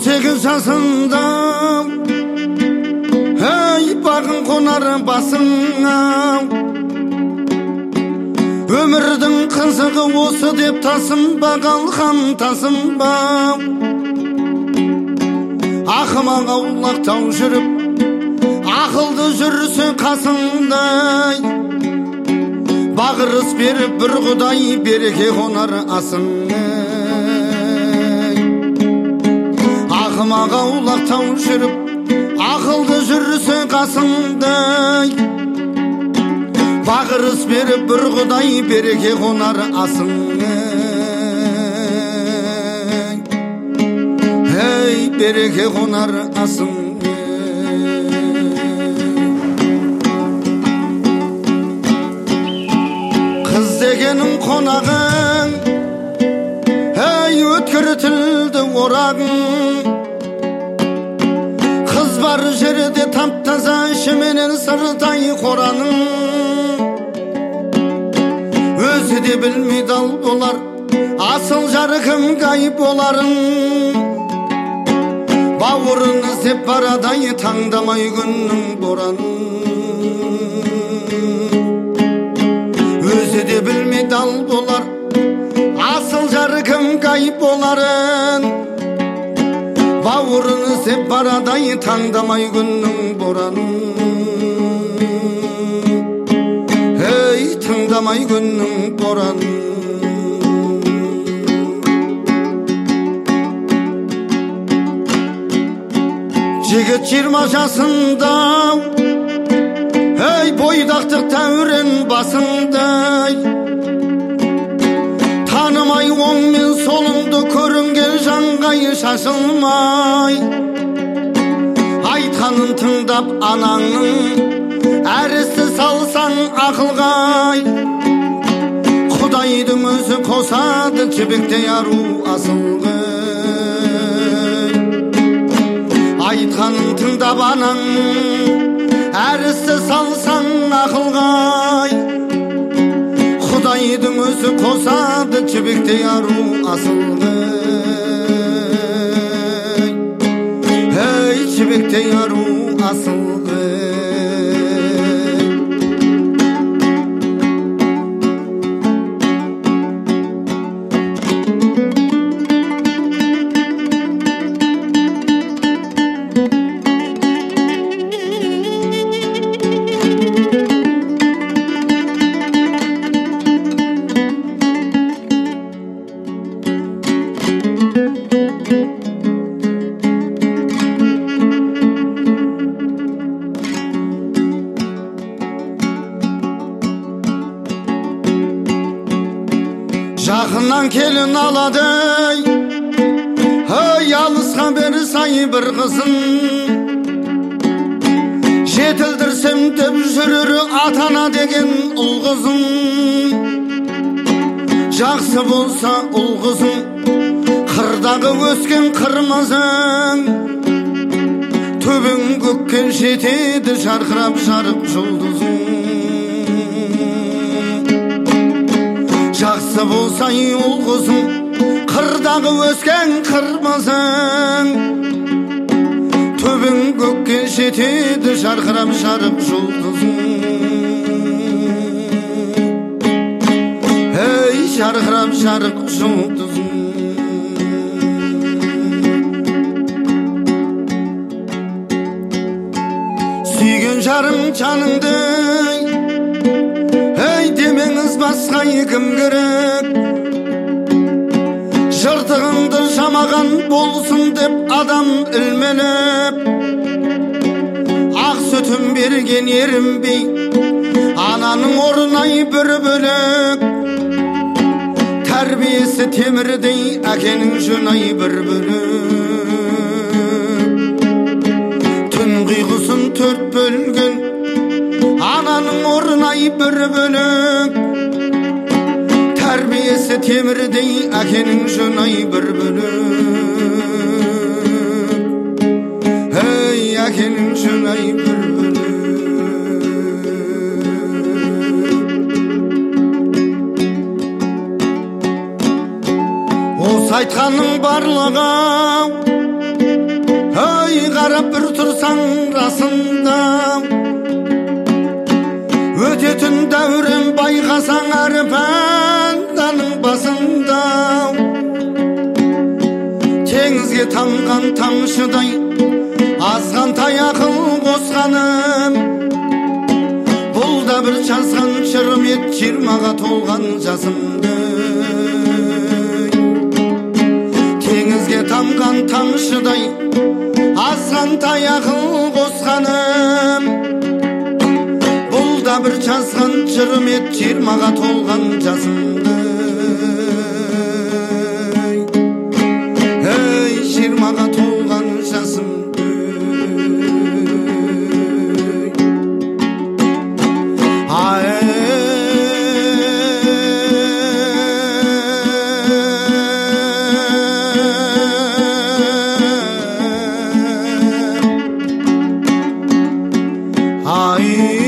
18 жасында ей бағын қонар басыңа, өмірдің қызығы осы деп тасынба қалқан тасынба. Ақымақ аулақтау жүріп ақылды жүрсе қасыңдай, бағырыс беріп бір құдай береке қонар асыңа. Ақымақ аулақтау жүріп ақылды жүрсе қасыңдай, бағырыс беріп бір құдай береке қонар асыңа. Ей береке қонар асыңа. Қыз дегенің қонағың, ей өткір тілді орағың, қыз бар жерде таптаза ішіменен сыртай қораның. Өзі де білмейді ал болар, асыл жары кім ғайып боларын. Бауырын іздеп барадай таңдамай күннің боранын. Өзі де білмейді ал болар, асыл жары кім ғайып боларын. Бауырын іздеп барадай таңдамай күннің боранын. Ей тыңдамай күннің боранын. Жігіт 20 жасында, ей бойдақтық тәурен басындай, танымай оң мен солыңды көрінген жанғай шашылмай. Айтқанын тыңдап анаңның әрісі салсаң ақылғай, Құдайдың өзі қосады жібектей ару асылғы. Айтқанын тыңдап анаңның әрісі салсаң ақылғай, Құдайдың өзі қосады жібектей ару асылғы. Ей жібектей ару асылғы. Жақыннан келін алады, ей алысқа бері сай бір қызын. Жетілдірсем деп жүрер атана деген ұл қызын. Жақсы болса ұл қызын, қырдағы өскен қырмызың, төбең көкке жетеді жарқырап жарық жұлдызың. Жақсы болса ұл қызың, қырдағы өскен қырмызың, төбең көкке жетеді жарқырап жарық жұлдызың. Ей жарқырап жарық жұлдызың. Сүйген жарым жаныңды, ей демеңіз басқа кім керек. Жыртығыңды жамаған болсын деп адам ілменіп, ақ сүтін берген ерінбей, ананың орнай бір бөлек. Тәрбиесі темірдей, әкенің жөнай бір бөлек. Түн қиғысын төрт бөлген, ананың орнай бір бөлек. Тәрбиесі темірдей, әкенің жөнай бір бөлек. Ей әкенің жөнай бір бөлек. Осы айтқанның барлығы қарап бір тұрсаң расында, өтетін дәурен байқасаң әр пәнданың басында. Теңізге тамған тамшыдай азғантай ақыл қосқаным, бұл да бір жазған жырым ет 20-ға толған жасымды. Теңізге тамған тамшыдай азғантай ақыл қосқаным, бұл да бір жазған жырым ет 20-ға толған жасымды. Ей 20-ға толған жасымды. Ay